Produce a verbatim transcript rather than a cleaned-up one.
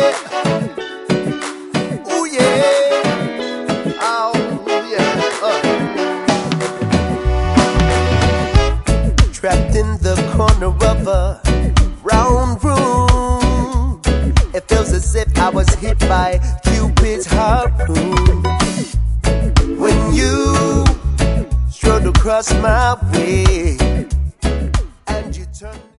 Ooh yeah. Oh yeah. Uh. Trapped in the corner of a round room. It feels as if I was hit by Cupid's harpoon. When you strode across my way,